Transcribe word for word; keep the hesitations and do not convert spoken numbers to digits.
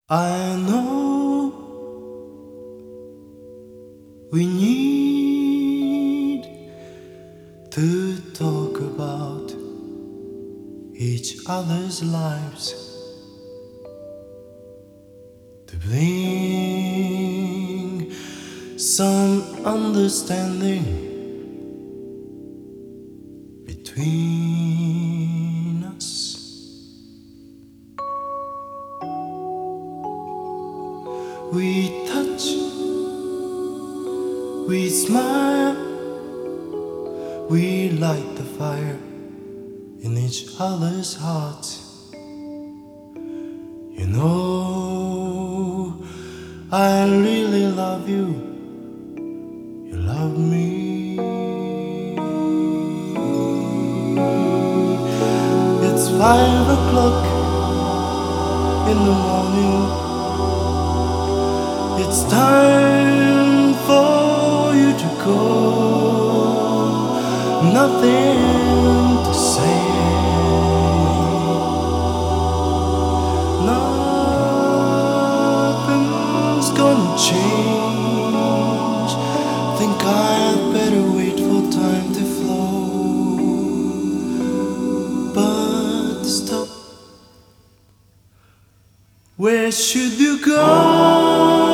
I know we need to talk about each other's lives, to bring some understanding between us. We touch, we smile, we light the fire in each other's hearts. You know, I really love you, you love me. It's five o'clock in the morning. It's time for you to go. Nothing to say. Nothing's gonna change. Think I'd better wait for time to flow. But stop. Where should you go?